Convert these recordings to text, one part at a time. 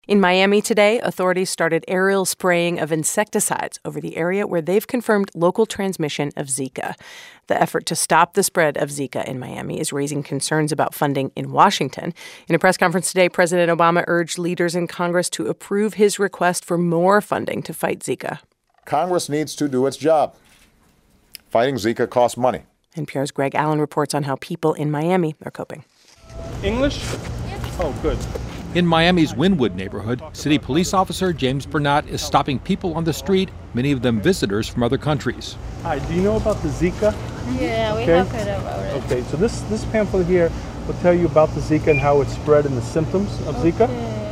In Miami today, authorities started aerial spraying of insecticides over the area where they've confirmed local transmission of Zika. The effort to stop the spread of Zika in Miami is raising concerns about funding in Washington. In a press conference today, President Obama urged leaders in Congress to approve his request for more funding to fight Zika. Congress needs to do its job. Fighting Zika costs money. NPR's Greg Allen reports on how people in Miami are coping. English? Oh, good. In Miami's Wynwood neighborhood, city police officer James Burnett is stopping people on the street, many of them visitors from other countries. Hi, do you know about the Zika? Yeah, we have heard about it. Okay, so this pamphlet here will tell you about the Zika and how it's spread and the symptoms of Zika.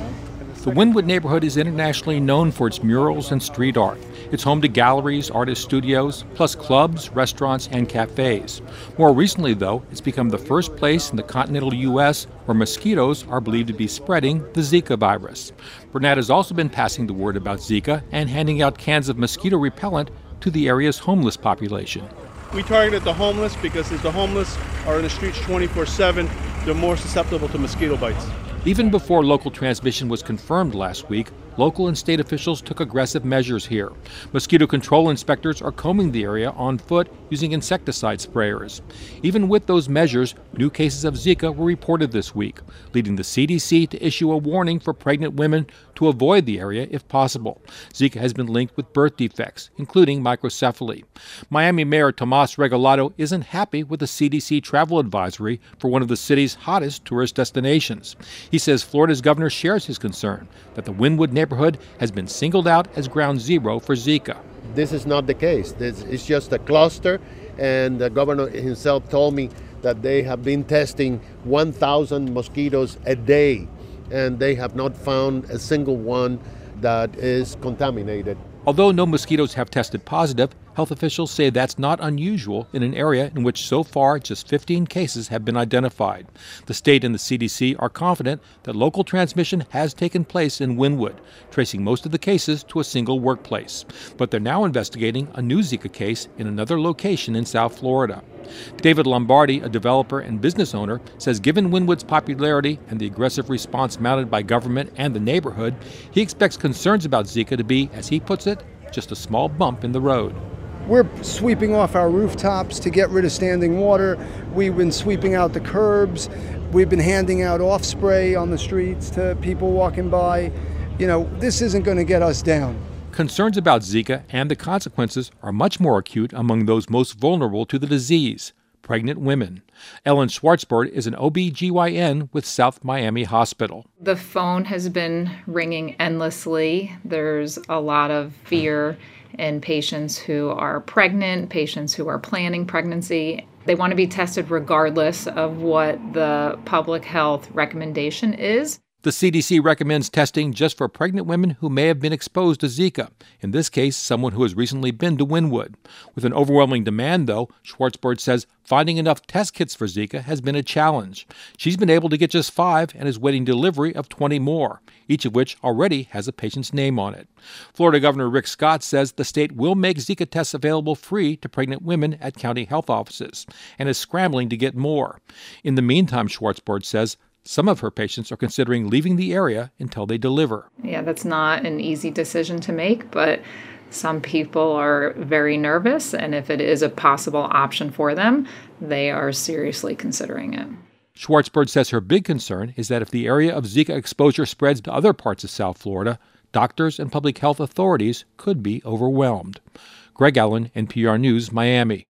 The Wynwood neighborhood is internationally known for its murals and street art. It's home to galleries, artist studios, plus clubs, restaurants, and cafes. More recently, though, it's become the first place in the continental U.S. where mosquitoes are believed to be spreading the Zika virus. Burnett has also been passing the word about Zika and handing out cans of mosquito repellent to the area's homeless population. We targeted the homeless because if the homeless are in the streets 24/7, they're more susceptible to mosquito bites. Even before local transmission was confirmed last week, local and state officials took aggressive measures here. Mosquito control inspectors are combing the area on foot using insecticide sprayers. Even with those measures, new cases of Zika were reported this week, leading the CDC to issue a warning for pregnant women to avoid the area if possible. Zika has been linked with birth defects, including microcephaly. Miami Mayor Tomas Regalado isn't happy with the CDC travel advisory for one of the city's hottest tourist destinations. He says Florida's governor shares his concern that the Wynwood neighborhood has been singled out as ground zero for Zika. This is not the case. This is just a cluster, and the governor himself told me that they have been testing 1,000 mosquitoes a day, and they have not found a single one that is contaminated. Although no mosquitoes have tested positive, health officials say that's not unusual in an area in which so far just 15 cases have been identified. The state and the CDC are confident that local transmission has taken place in Wynwood, tracing most of the cases to a single workplace. But they're now investigating a new Zika case in another location in South Florida. David Lombardi, a developer and business owner, says given Wynwood's popularity and the aggressive response mounted by government and the neighborhood, he expects concerns about Zika to be, as he puts it, just a small bump in the road. We're sweeping off our rooftops to get rid of standing water. We've been sweeping out the curbs. We've been handing out off spray on the streets to people walking by. You know, this isn't going to get us down. Concerns about Zika and the consequences are much more acute among those most vulnerable to the disease, pregnant women. Ellen Schwartzberg is an OB/GYN with South Miami Hospital. The phone has been ringing endlessly. There's a lot of fear in patients who are pregnant, patients who are planning pregnancy. They want to be tested regardless of what the public health recommendation is. The CDC recommends testing just for pregnant women who may have been exposed to Zika, in this case, someone who has recently been to Wynwood. With an overwhelming demand, though, Schwartzberg says finding enough test kits for Zika has been a challenge. She's been able to get just 5 and is waiting delivery of 20 more, each of which already has a patient's name on it. Florida Governor Rick Scott says the state will make Zika tests available free to pregnant women at county health offices and is scrambling to get more. In the meantime, Schwartzberg says, some of her patients are considering leaving the area until they deliver. Yeah, that's not an easy decision to make, but some people are very nervous, and if it is a possible option for them, they are seriously considering it. Schwartzberg says her big concern is that if the area of Zika exposure spreads to other parts of South Florida, doctors and public health authorities could be overwhelmed. Greg Allen, NPR News, Miami.